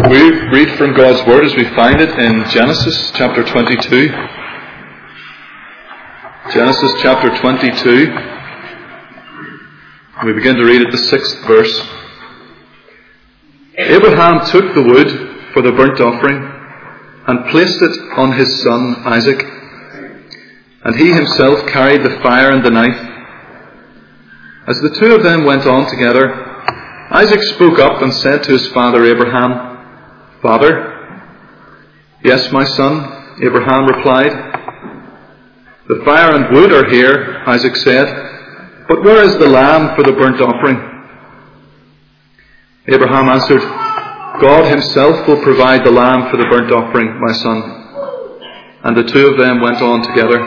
We read from God's Word as we find it in Genesis chapter 22. Genesis chapter 22. We begin to read at the 6th verse. Abraham took the wood for the burnt offering and placed it on his son Isaac, and he himself carried the fire and the knife. As the two of them went on together, Isaac spoke up and said to his father Abraham, "Father?" "Yes, my son," Abraham replied. "The fire and wood are here," Isaac said, "but where is the lamb for the burnt offering?" Abraham answered, "God himself will provide the lamb for the burnt offering, my son." And the two of them went on together.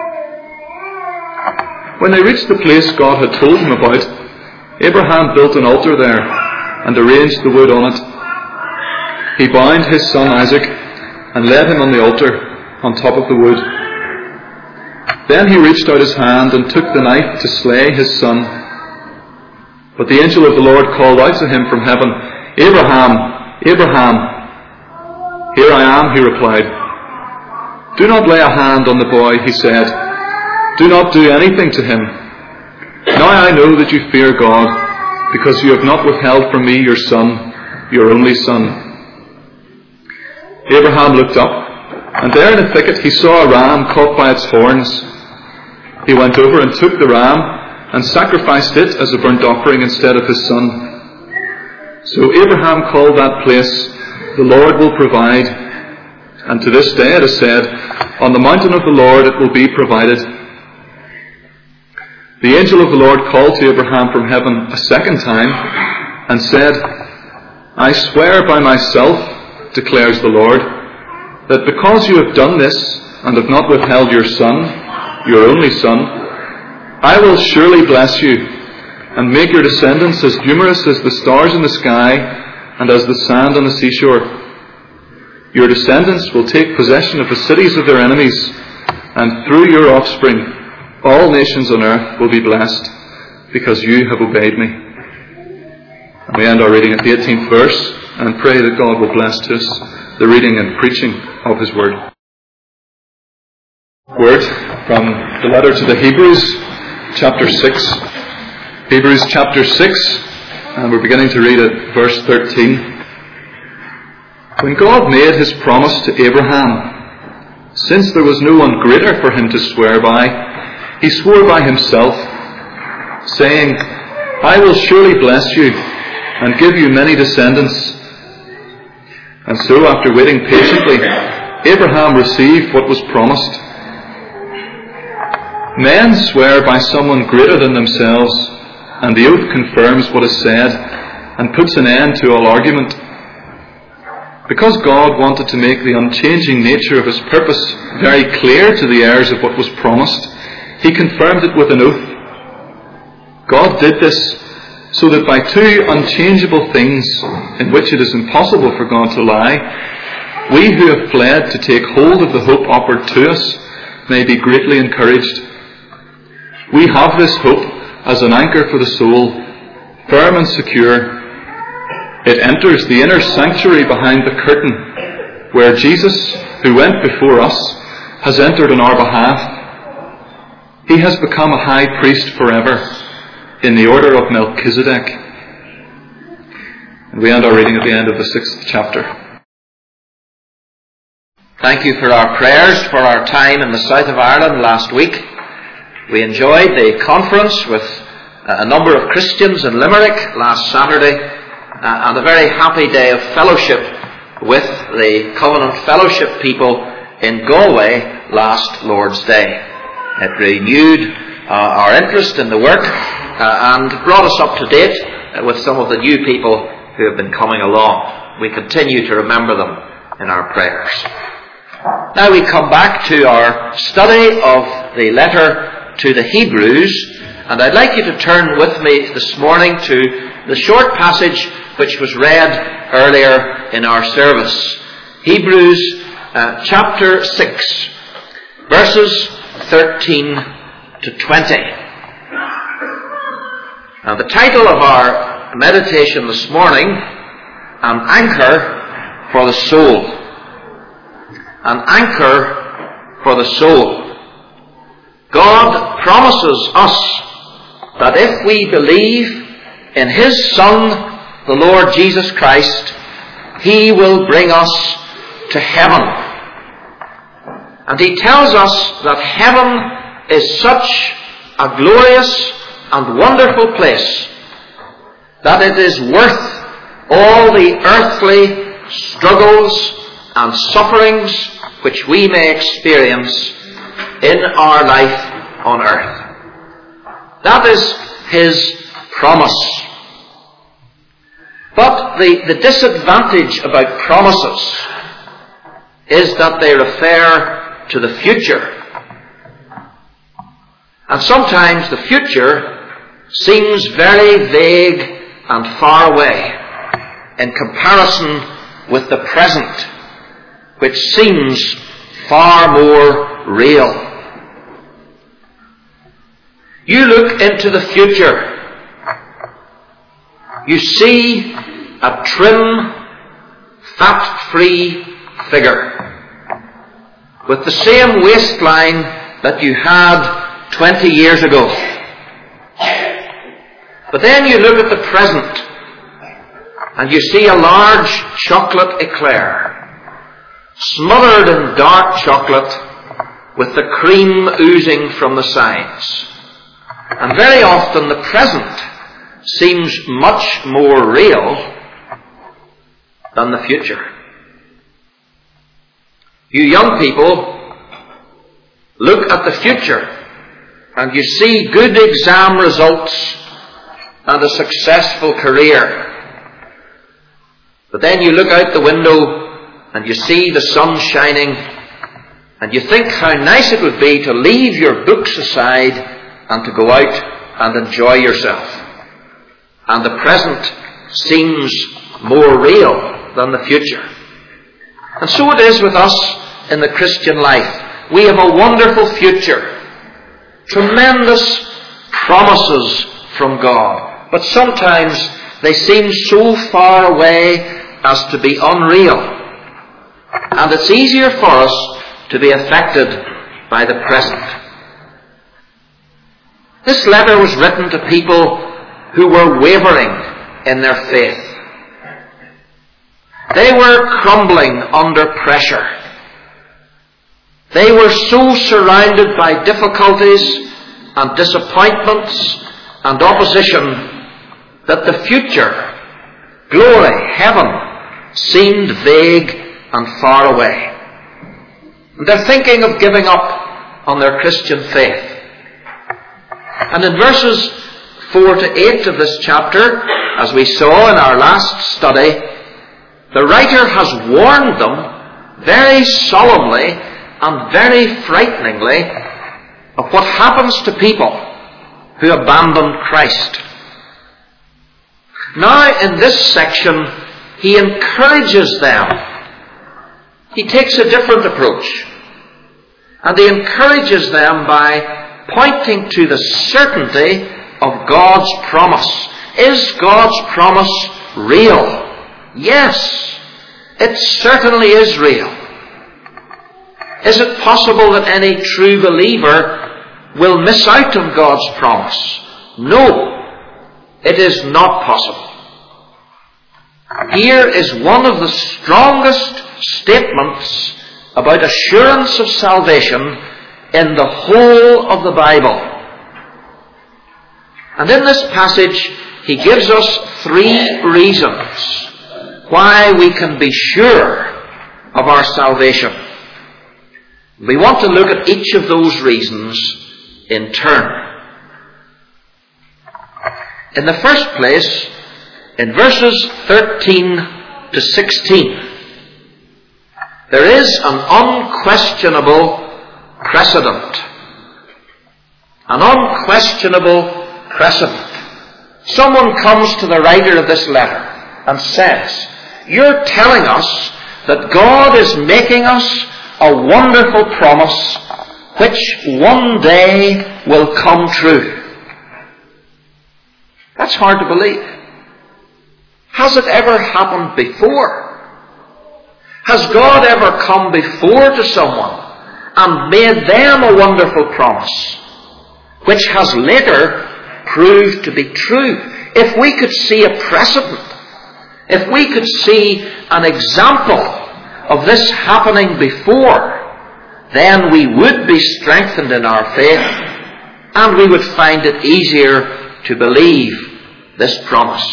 When they reached the place God had told him about, Abraham built an altar there and arranged the wood on it. He bound his son Isaac and laid him on the altar on top of the wood. Then he reached out his hand and took the knife to slay his son. But the angel of the Lord called out to him from heaven, "Abraham, Abraham." "Here I am," he replied. "Do not lay a hand on the boy," he said. "Do not do anything to him. Now I know that you fear God, because you have not withheld from me your son, your only son." Abraham looked up, and there in a thicket he saw a ram caught by its horns. He went over and took the ram and sacrificed it as a burnt offering instead of his son. So Abraham called that place, "The Lord will provide." And to this day it is said, "On the mountain of the Lord it will be provided." The angel of the Lord called to Abraham from heaven a second time and said, "I swear by myself, declares the Lord, that because you have done this and have not withheld your son, your only son, I will surely bless you and make your descendants as numerous as the stars in the sky and as the sand on the seashore. Your descendants will take possession of the cities of their enemies, and through your offspring all nations on earth will be blessed, because you have obeyed me." And we end our reading at the 18th verse and pray that God will bless to us the reading and preaching of His Word. Word from the letter to the Hebrews, chapter 6. Hebrews chapter 6, and we're beginning to read at verse 13. When God made His promise to Abraham, since there was no one greater for him to swear by, He swore by Himself, saying, "I will surely bless you and give you many descendants." And so, after waiting patiently, Abraham received what was promised. Men swear by someone greater than themselves, and the oath confirms what is said and puts an end to all argument. Because God wanted to make the unchanging nature of His purpose very clear to the heirs of what was promised, He confirmed it with an oath. God did this so that by two unchangeable things, in which it is impossible for God to lie, we who have fled to take hold of the hope offered to us may be greatly encouraged. We have this hope as an anchor for the soul, firm and secure. It enters the inner sanctuary behind the curtain, where Jesus, who went before us, has entered on our behalf. He has become a high priest forever, in the order of Melchizedek. And we end our reading at the end of the 6th chapter. Thank you for our prayers for our time in the south of Ireland last week. We enjoyed the conference with a number of Christians in Limerick last Saturday, and a very happy day of fellowship with the Covenant Fellowship people in Galway last Lord's Day. It renewed our interest in the work and brought us up to date with some of the new people who have been coming along. We continue to remember them in our prayers. Now we come back to our study of the letter to the Hebrews, and I'd like you to turn with me this morning to the short passage which was read earlier in our service. Hebrews chapter 6, verses 13 to 20. Now the title of our meditation this morning, An Anchor for the soul. An anchor for the soul. God promises us that if we believe in His Son, the Lord Jesus Christ, He will bring us to heaven. And He tells us that heaven is such a glorious and wonderful place that it is worth all the earthly struggles and sufferings which we may experience in our life on earth. That is His promise. But the disadvantage about promises is that they refer to the future. And sometimes the future seems very vague and far away in comparison with the present, which seems far more real. You look into the future, you see a trim, fat-free figure with the same waistline that you had 20 years ago. But then you look at the present and you see a large chocolate eclair, smothered in dark chocolate with the cream oozing from the sides. And very often the present seems much more real than the future. You young people look at the future and you see good exam results and a successful career. But then you look out the window and you see the sun shining and you think how nice it would be to leave your books aside and to go out and enjoy yourself. And the present seems more real than the future. And so it is with us in the Christian life. We have a wonderful future. Tremendous promises from God. But sometimes they seem so far away as to be unreal. And it's easier for us to be affected by the present. This letter was written to people who were wavering in their faith. They were crumbling under pressure. They were so surrounded by difficulties and disappointments and opposition that the future, glory, heaven, seemed vague and far away. And they're thinking of giving up on their Christian faith. And in verses 4 to 8 of this chapter, as we saw in our last study, the writer has warned them very solemnly and very frighteningly of what happens to people who abandon Christ. Now, in this section, he encourages them. He takes a different approach. And he encourages them by pointing to the certainty of God's promise. Is God's promise real? Yes, it certainly is real. Is it possible that any true believer will miss out on God's promise? No, it is not possible. Here is one of the strongest statements about assurance of salvation in the whole of the Bible. And in this passage, he gives us 3 reasons why we can be sure of our salvation. We want to look at each of those reasons in turn. In the first place, in verses 13 to 16, there is an unquestionable precedent. An unquestionable precedent. Someone comes to the writer of this letter and says, "You're telling us that God is making us a wonderful promise which one day will come true." That's hard to believe. Has it ever happened before? Has God ever come before to someone and made them a wonderful promise, which has later proved to be true? If we could see a precedent, if we could see an example of this happening before, then we would be strengthened in our faith, and we would find it easier to believe this promise.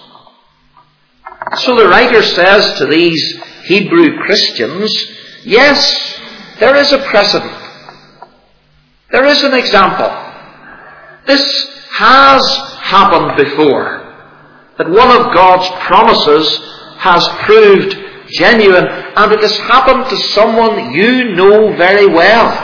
So the writer says to these Hebrew Christians, yes, there is a precedent. There is an example. This has happened before, that one of God's promises has proved genuine, and it has happened to someone you know very well.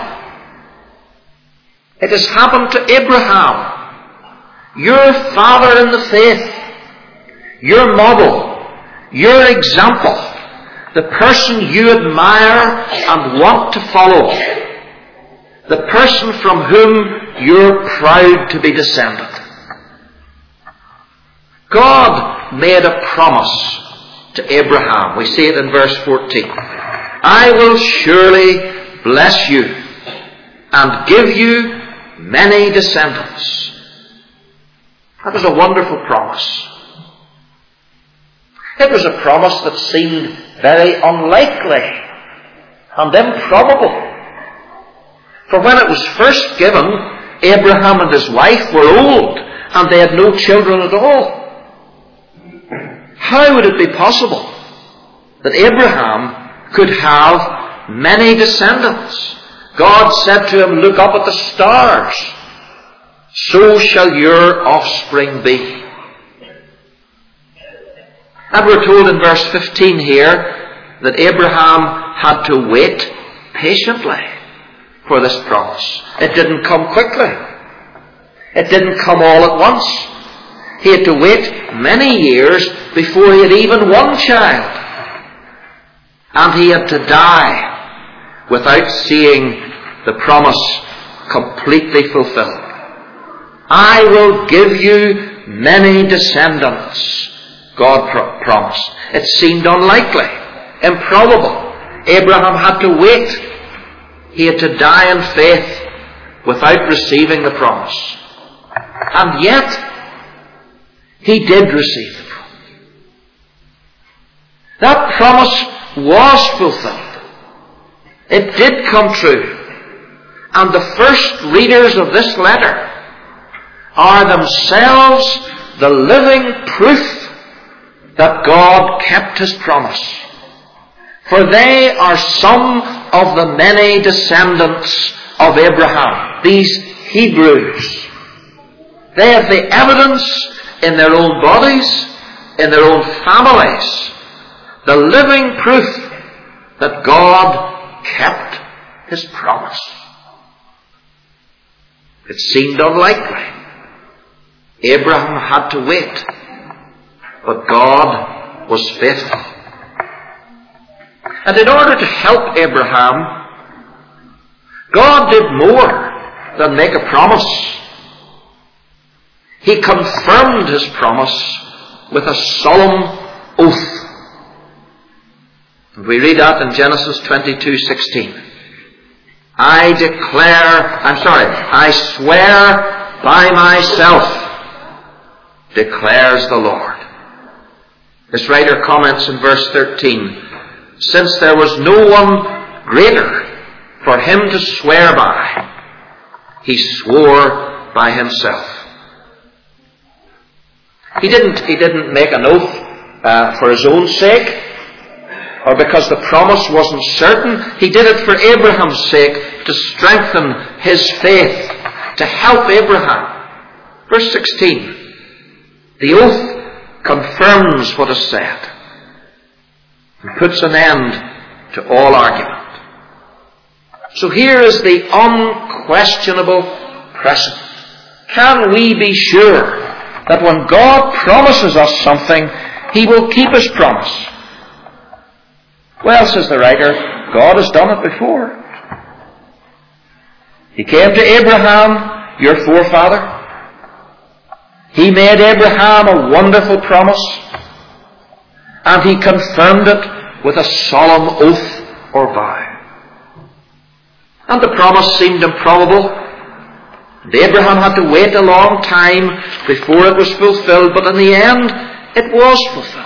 It has happened to Abraham, your father in the faith, your model, your example, the person you admire and want to follow, the person from whom you're proud to be descended. God made a promise to Abraham. We see it in verse 14. I will surely bless you and give you many descendants. That was a wonderful promise. It was a promise that seemed very unlikely and improbable. For when it was first given, Abraham and his wife were old and they had no children at all. How would it be possible that Abraham could have many descendants? God said to him, look up at the stars. So shall your offspring be. And we're told in verse 15 here that Abraham had to wait patiently for this promise. It didn't come quickly. It didn't come all at once. He had to wait many years before he had even one child. And he had to die without seeing the promise completely fulfilled. I will give you many descendants, God promised. It seemed unlikely, improbable. Abraham had to wait. He had to die in faith without receiving the promise. And yet, he did receive the promise. That promise was fulfilled. It did come true. And the first readers of this letter are themselves the living proof that God kept His promise. For they are some of the many descendants of Abraham, these Hebrews. They have the evidence in their own bodies, in their own families, the living proof that God kept His promise. It seemed unlikely. Abraham had to wait, but God was faithful. And in order to help Abraham, God did more than make a promise. He confirmed His promise with a solemn oath. And we read that in Genesis 22:16. I swear by myself, declares the Lord. This writer comments in verse 13, since there was no one greater for him to swear by, he swore by himself. He didn't make an oath for his own sake, or because the promise wasn't certain. He did it for Abraham's sake, to strengthen his faith, to help Abraham. Verse 16. The oath confirms what is said and puts an end to all argument. So here is the unquestionable precedent. Can we be sure that when God promises us something, He will keep His promise? Well, says the writer, God has done it before. He came to Abraham, your forefather. He made Abraham a wonderful promise, and He confirmed it with a solemn oath or vow. And the promise seemed improbable. And Abraham had to wait a long time before it was fulfilled, but in the end it was fulfilled.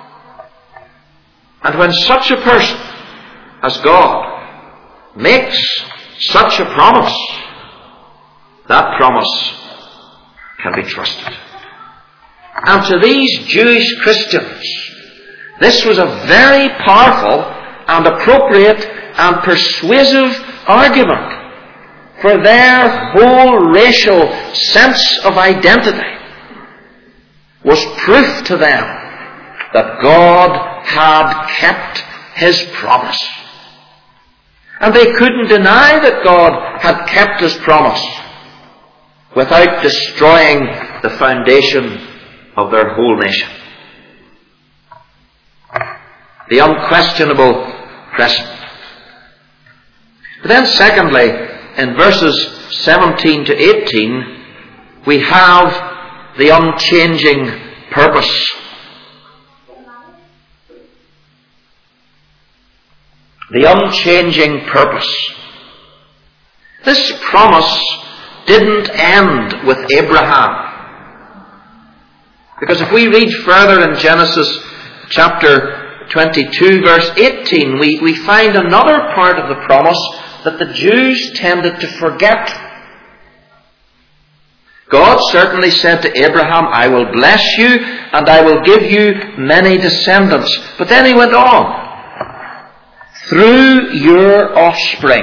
And when such a person as God makes such a promise, that promise can be trusted. And to these Jewish Christians, this was a very powerful and appropriate and persuasive argument, for their whole racial sense of identity was proof to them that God had kept His promise. And they couldn't deny that God had kept His promise without destroying the foundation of their whole nation. The unquestionable precedent. But then secondly, in verses 17 to 18, we have the unchanging purpose. The unchanging purpose. This promise didn't end with Abraham. Because if we read further in Genesis chapter 22 verse 18, we find another part of the promise that the Jews tended to forget. God certainly said to Abraham, I will bless you and I will give you many descendants. But then He went on, through your offspring,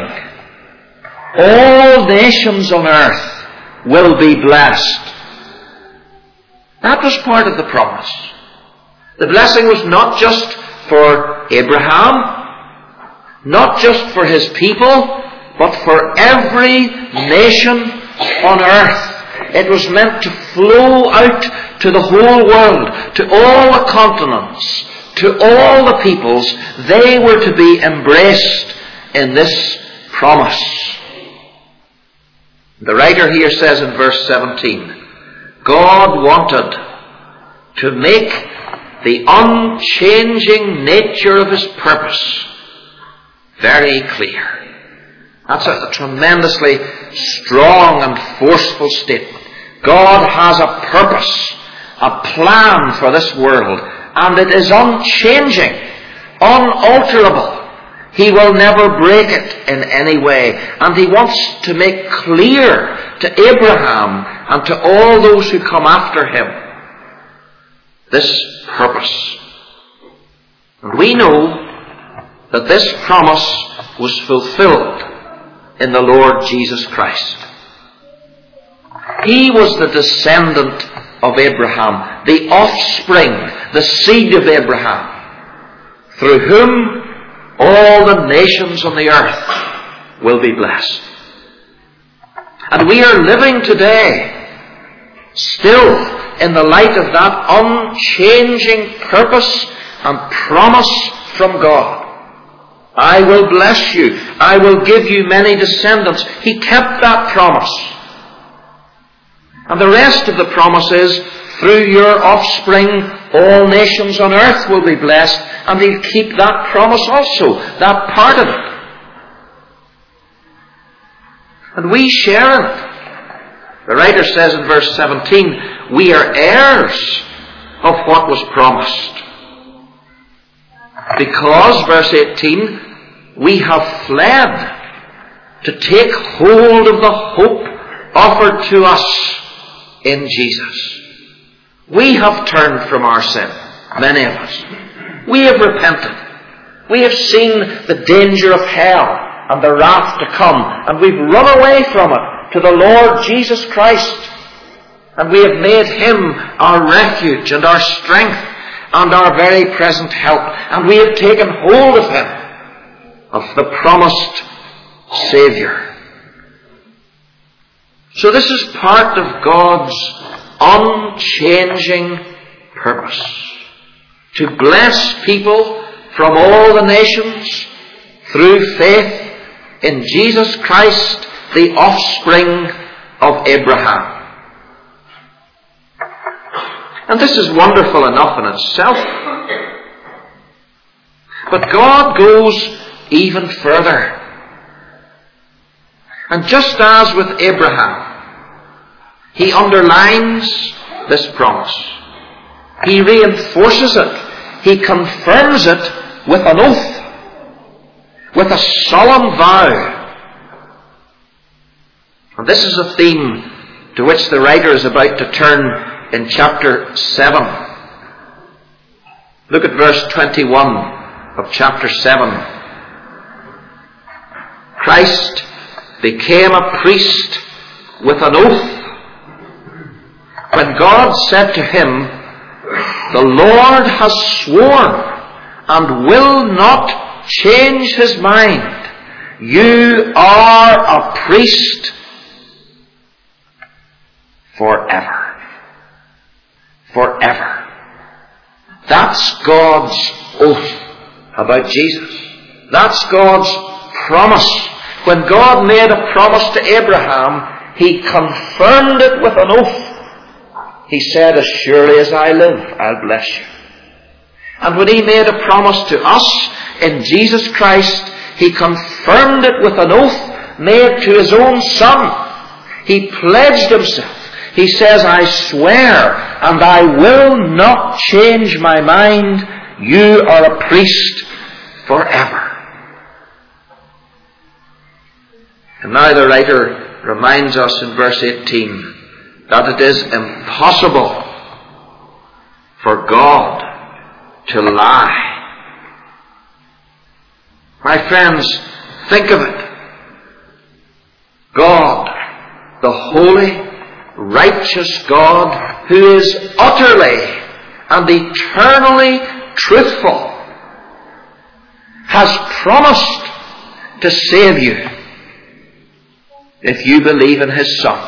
all nations on earth will be blessed. That was part of the promise. The blessing was not just for Abraham, not just for his people, but for every nation on earth. It was meant to flow out to the whole world, to all the continents, to all the peoples. They were to be embraced in this promise. The writer here says in verse 17, God wanted to make the unchanging nature of His purpose very clear. That's a tremendously strong and forceful statement. God has a purpose, a plan for this world, and it is unchanging, unalterable. He will never break it in any way. And He wants to make clear to Abraham and to all those who come after him this purpose. And we know that this promise was fulfilled in the Lord Jesus Christ. He was the descendant of Abraham, the offspring, the seed of Abraham, through whom all the nations on the earth will be blessed. And we are living today still in the light of that unchanging purpose and promise from God. I will bless you. I will give you many descendants. He kept that promise. And the rest of the promise is, through your offspring, all nations on earth will be blessed. And He'll keep that promise also, that part of it. And we share in it. The writer says in verse 17, we are heirs of what was promised. Because, verse 18, we have fled to take hold of the hope offered to us in Jesus. We have turned from our sin, many of us. We have repented. We have seen the danger of hell and the wrath to come, and we've run away from it to the Lord Jesus Christ. And we have made Him our refuge and our strength and our very present help. And we have taken hold of Him, of the promised Saviour. So this is part of God's unchanging purpose. To bless people from all the nations through faith in Jesus Christ, the offspring of Abraham. And this is wonderful enough in itself. But God goes even further. And just as with Abraham, He underlines this promise. He reinforces it. He confirms it with an oath, with a solemn vow. And this is a theme to which the writer is about to turn in chapter 7. Look at verse 21 of chapter 7. Christ became a priest with an oath when God said to him, "The Lord has sworn and will not change His mind. You are a priest forever." Forever. That's God's oath about Jesus. That's God's promise. When God made a promise to Abraham, He confirmed it with an oath. He said, "As surely as I live, I'll bless you." And when He made a promise to us in Jesus Christ, He confirmed it with an oath made to His own Son. He pledged Himself. He says, "I swear, and I will not change my mind. You are a priest forever." And now the writer reminds us in verse 18 that it is impossible for God to lie. My friends, think of it. God, the holy, righteous God, who is utterly and eternally truthful, has promised to save you if you believe in His Son.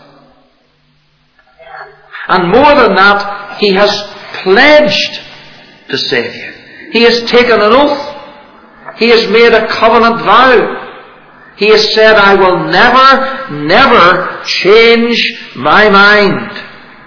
And more than that, He has pledged to save you. He has taken an oath. He has made a covenant vow. He has said, "I will never, never change my mind."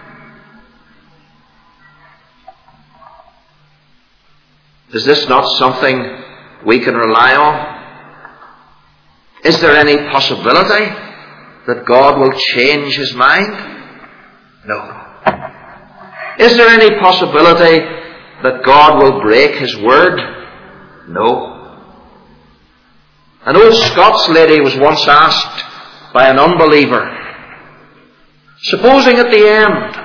Is this not something we can rely on? Is there any possibility that God will change His mind? No. Is there any possibility that God will break His word? No. An old Scots lady was once asked by an unbeliever, supposing at the end,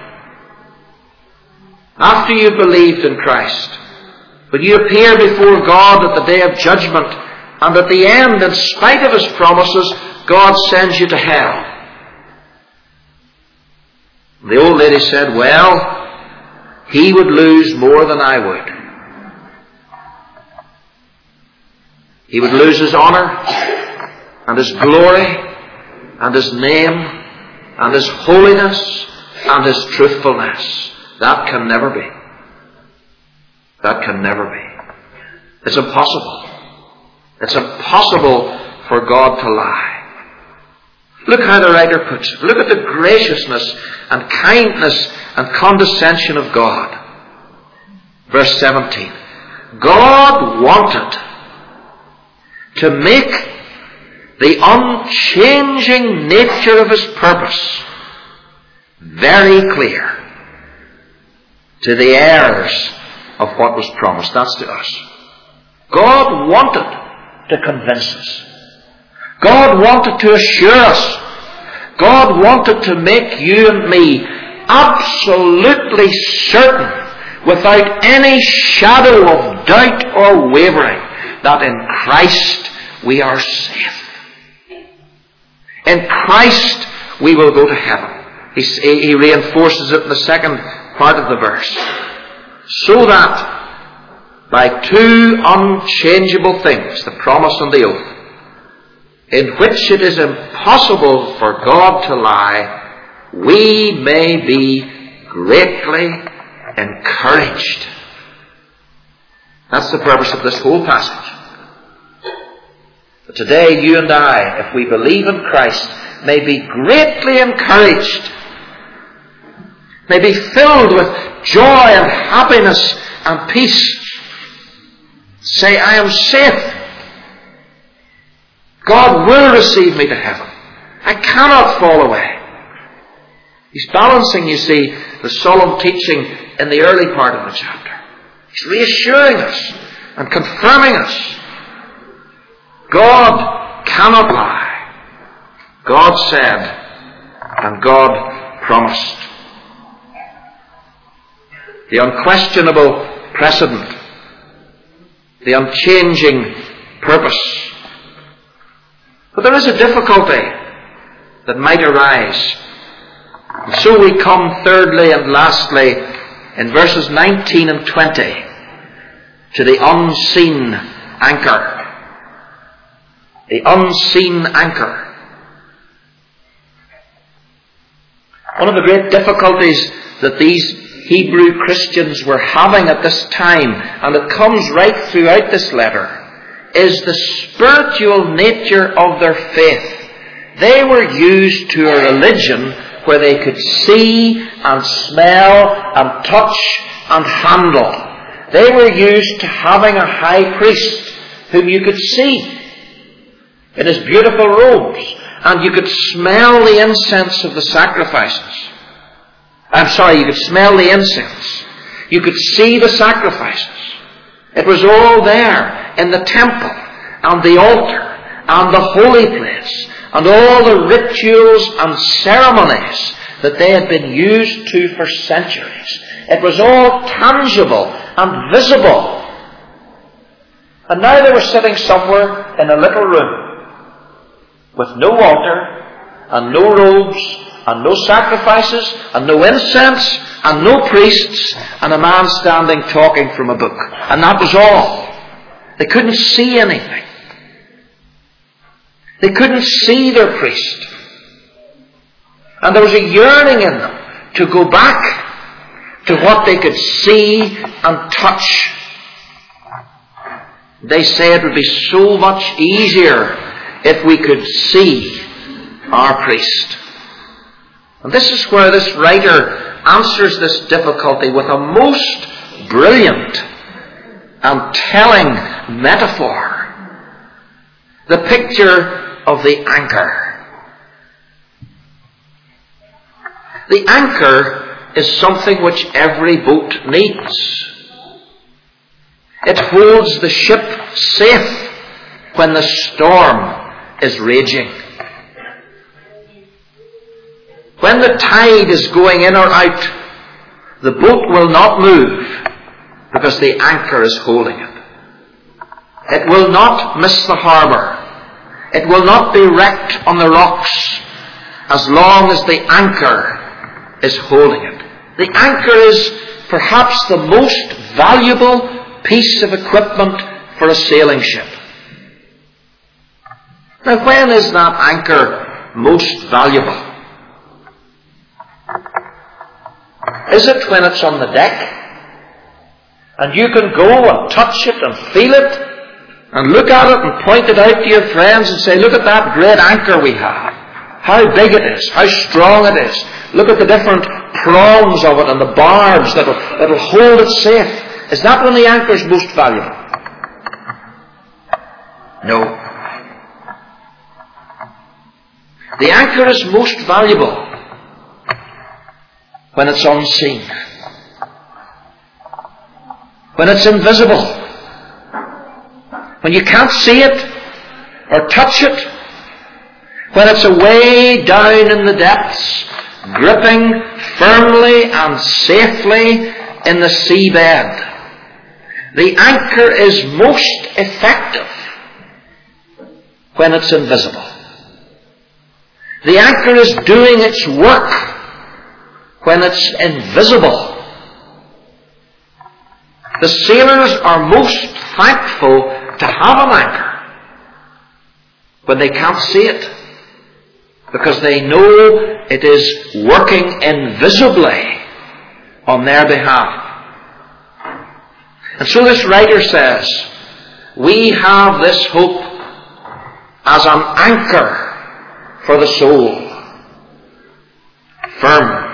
after you believed in Christ, but you appear before God at the day of judgment, and at the end, in spite of His promises, God sends you to hell. The old lady said, "Well, he would lose more than I would. He would lose his honor and his glory and his name and his holiness and his truthfulness. That can never be. That can never be. It's impossible. It's impossible for God to lie." Look how the writer puts it. Look at the graciousness and kindness and condescension of God. Verse 17. God wanted to make the unchanging nature of His purpose very clear to the heirs of what was promised. That's to us. God wanted to convince us. God wanted to assure us. God wanted to make you and me absolutely certain, without any shadow of doubt or wavering, that in Christ we are safe. In Christ we will go to heaven. He reinforces it in the second part of the verse. So that by two unchangeable things, the promise and the oath, in which it is impossible for God to lie, we may be greatly encouraged. That's the purpose of this whole passage. But today, you and I, if we believe in Christ, may be greatly encouraged, may be filled with joy and happiness and peace, Say, I am safe. God will receive me to heaven. I cannot fall away. He's balancing, you see, the solemn teaching in the early part of the chapter. He's reassuring us and confirming us. God cannot lie. God said, and God promised. The unquestionable precedent, the unchanging purpose. But there is a difficulty that might arise. And so we come thirdly and lastly in verses 19 and 20 to the unseen anchor. The unseen anchor. One of the great difficulties that these Hebrew Christians were having at this time, and it comes right throughout this letter, is the spiritual nature of their faith. They were used to a religion where they could see and smell and touch and handle. They were used to having a high priest whom you could see in his beautiful robes, and you could smell the incense of the sacrifices. You could smell the incense. You could see the sacrifices. It was all there in the temple and the altar and the holy place and all the rituals and ceremonies that they had been used to for centuries. It was all tangible and visible. And now they were sitting somewhere in a little room with no altar and no robes and no sacrifices and no incense and no priests and a man standing talking from a book. And that was all. They couldn't see anything. They couldn't see their priest. And there was a yearning in them to go back to what they could see and touch. They say it would be so much easier if we could see our priest. And this is where this writer answers this difficulty with a most brilliant and telling metaphor. The picture of the anchor. The anchor is something which every boat needs. It holds the ship safe when the storm is raging. When the tide is going in or out, the boat will not move because the anchor is holding it. It will not miss the harbour. It will not be wrecked on the rocks as long as the anchor is holding it. The anchor is perhaps the most valuable piece of equipment for a sailing ship. Now, when is that anchor most valuable? Is it when it's on the deck and you can go and touch it and feel it and look at it and point it out to your friends and say, look at that great anchor we have. How big it is, how strong it is. Look at the different prongs of it and the barbs that'll hold it safe. Is that when the anchor is most valuable? No. The anchor is most valuable when it's unseen, when it's invisible, when you can't see it or touch it, when it's away down in the depths, gripping firmly and safely in the seabed. The anchor is most effective when it's invisible. The anchor is doing its work when it's invisible. The sailors are most thankful to have an anchor when they can't see it, because they know it is working invisibly on their behalf. And so this writer says, we have this hope as an anchor for the soul, firm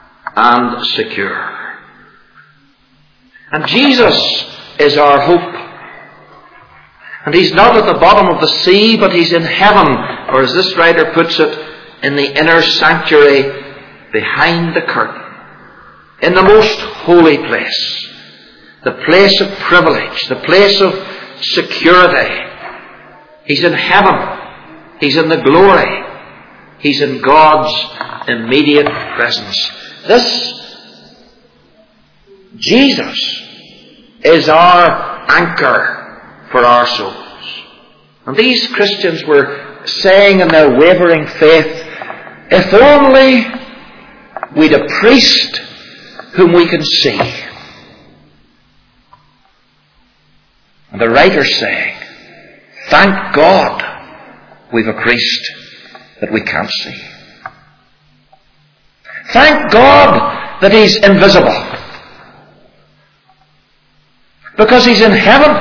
and secure. And Jesus is our hope And He's not at the bottom of the sea, but He's in heaven, or as this writer puts it, in the inner sanctuary behind the curtain, in the most holy place, the place of privilege, the place of security. He's in heaven. He's in the glory. He's in God's immediate presence. This Jesus is our anchor for our souls. And these Christians were saying in their wavering faith, if only we'd a priest whom we can see. And the writer's saying, thank God we've a priest that we can't see. Thank God that He's invisible. Because He's in heaven,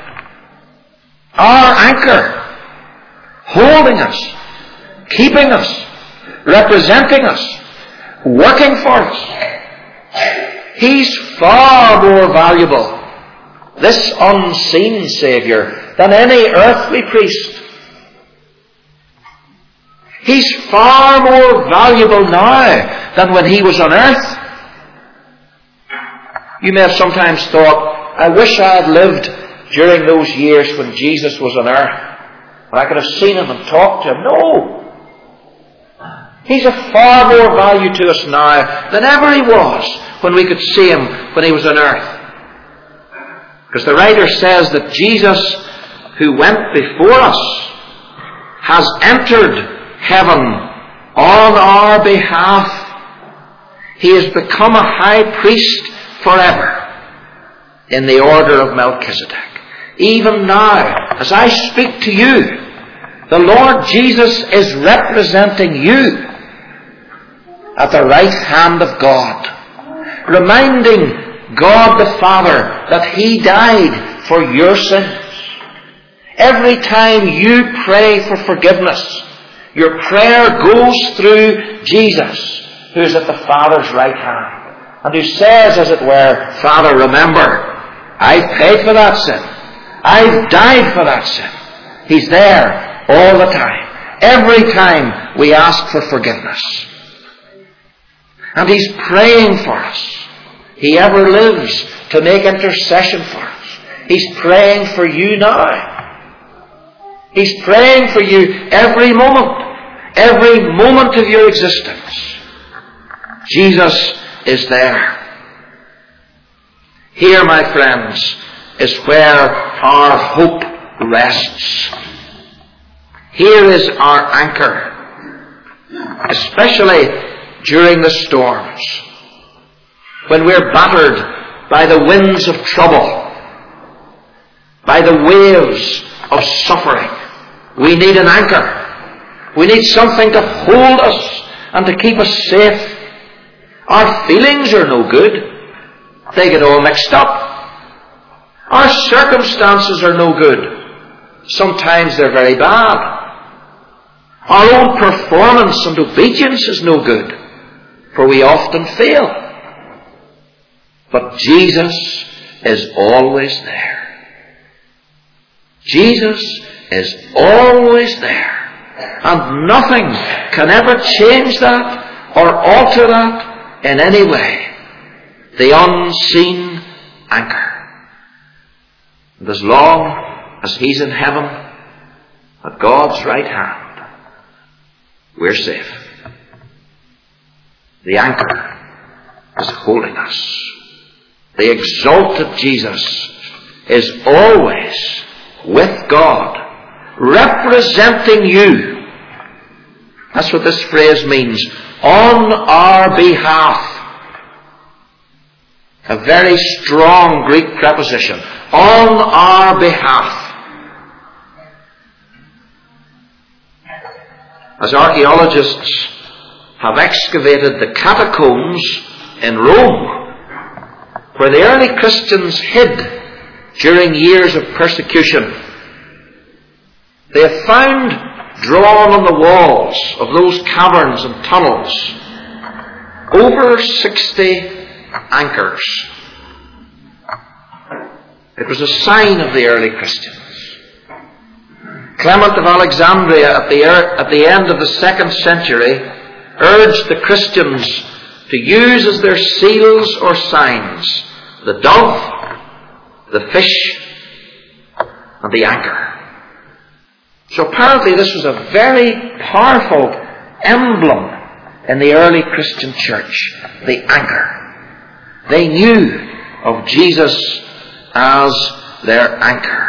our anchor, holding us, keeping us, representing us, working for us. He's far more valuable, this unseen Saviour, than any earthly priest. He's far more valuable now than when He was on earth. You may have sometimes thought, I wish I had lived during those years when Jesus was on earth, when I could have seen Him and talked to Him. No! He's of far more value to us now than ever He was when we could see Him when He was on earth. Because the writer says that Jesus, who went before us, has entered heaven on our behalf. He has become a high priest forever in the order of Melchizedek. Even now, as I speak to you, the Lord Jesus is representing you at the right hand of God, reminding God the Father that He died for your sins. Every time you pray for forgiveness, your prayer goes through Jesus, who is at the Father's right hand, and who says, as it were, Father, remember, I've paid for that sin. I've died for that sin. He's there all the time. Every time we ask for forgiveness. And He's praying for us. He ever lives to make intercession for us. He's praying for you now. He's praying for you every moment of your existence. Jesus is there. Here, my friends, is where our hope rests. Here is our anchor, especially during the storms, when we're battered by the winds of trouble, by the waves of suffering. We need an anchor. We need something to hold us and to keep us safe. Our feelings are no good. They get all mixed up. Our circumstances are no good. Sometimes they're very bad. Our own performance and obedience is no good, for we often fail. But Jesus is always there. Jesus is always there. And nothing can ever change that or alter that in any way. The unseen anchor. And as long as He's in heaven, at God's right hand, we're safe. The anchor is holding us. The exalted Jesus is always with God, representing you. That's what this phrase means. On our behalf. A very strong Greek preposition. On our behalf. As archaeologists have excavated the catacombs in Rome, where the early Christians hid during years of persecution, they have found drawn on the walls of those caverns and tunnels over 60 anchors. It was a sign of the early Christians. Clement of Alexandria at the end of the 2nd century urged the Christians to use as their seals or signs the dove, the fish, and the anchor. So apparently this was a very powerful emblem in the early Christian church, the anchor. They knew of Jesus as their anchor.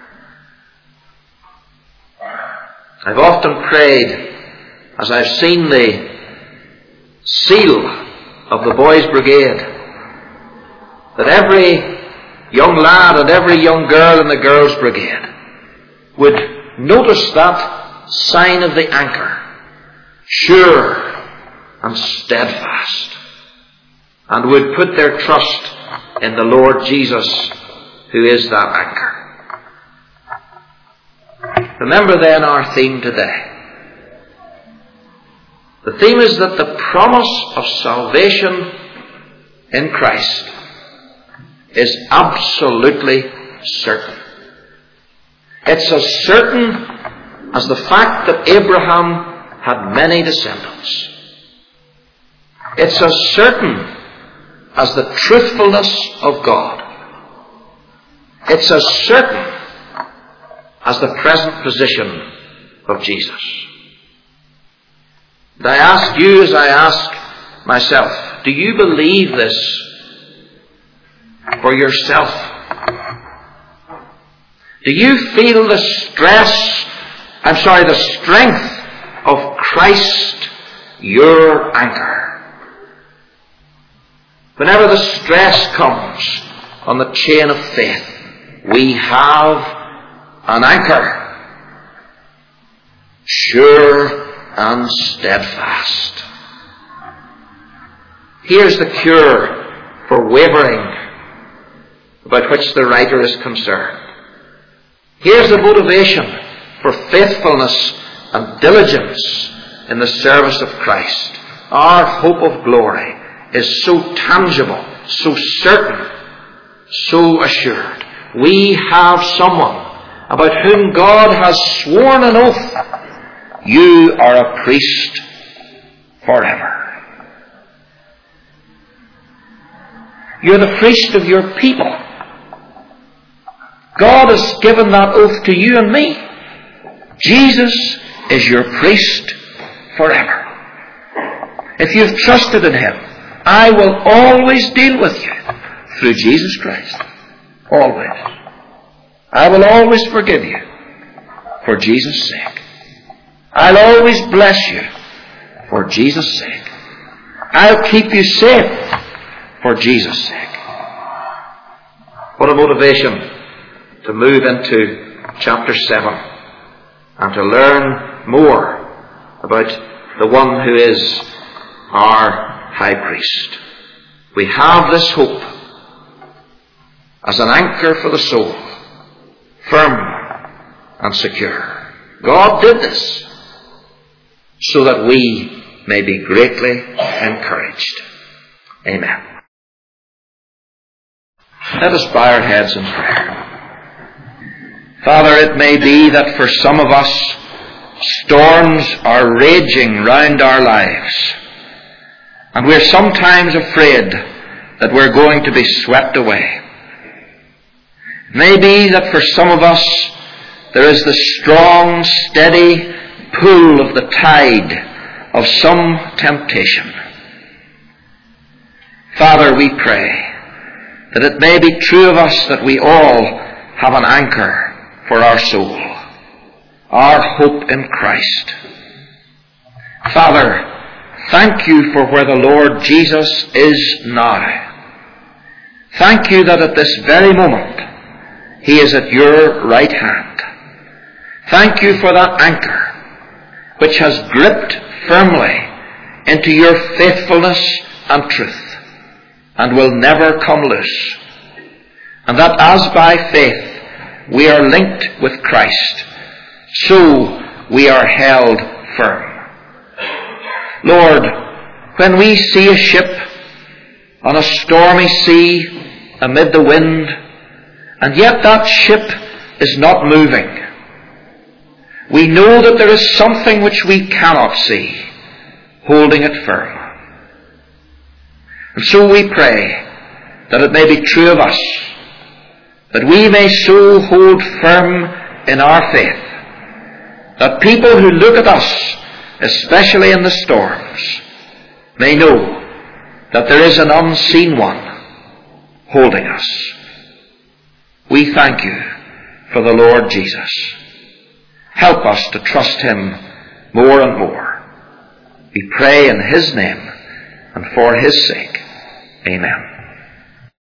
I've often prayed as I've seen the seal of the Boys' Brigade that every young lad and every young girl in the Girls' Brigade would notice that sign of the anchor, sure and steadfast, and would put their trust in the Lord Jesus, who is that anchor. Remember then our theme today. The theme is that the promise of salvation in Christ is absolutely certain. It's as certain as the fact that Abraham had many descendants. It's as certain as the truthfulness of God. It's as certain as the present position of Jesus. And I ask you as I ask myself, do you believe this for yourself? Do you feel the strength of Christ, your anchor? Whenever the stress comes on the chain of faith, we have an anchor, sure and steadfast. Here's the cure for wavering about which the writer is concerned. Here's the motivation for faithfulness and diligence in the service of Christ. Our hope of glory is so tangible, so certain, so assured. We have someone about whom God has sworn an oath, you are a priest forever. You're the priest of your people. God has given that oath to you and me. Jesus is your priest forever. If you've trusted in Him, I will always deal with you through Jesus Christ. Always. I will always forgive you for Jesus' sake. I'll always bless you for Jesus' sake. I'll keep you safe for Jesus' sake. What a motivation to move into chapter 7 and to learn more about the one who is our high priest. We have this hope as an anchor for the soul, firm and secure. God did this so that we may be greatly encouraged. Amen. Let us bow our heads in prayer. Father, it may be that for some of us storms are raging round our lives, and we're sometimes afraid that we're going to be swept away. It may be that for some of us there is the strong, steady pull of the tide of some temptation. Father, we pray that it may be true of us that we all have an anchor for our soul, our hope in Christ. Father, thank you for where the Lord Jesus is now. Thank you that at this very moment He is at your right hand. Thank you for that anchor which has gripped firmly into your faithfulness and truth and will never come loose. And that as by faith we are linked with Christ, so we are held firm. Lord, when we see a ship on a stormy sea amid the wind, and yet that ship is not moving, we know that there is something which we cannot see, holding it firm. And so we pray that it may be true of us, that we may so hold firm in our faith, that people who look at us, especially in the storms, may know that there is an unseen one holding us. We thank you for the Lord Jesus. Help us to trust him more and more. We pray in his name and for his sake. Amen.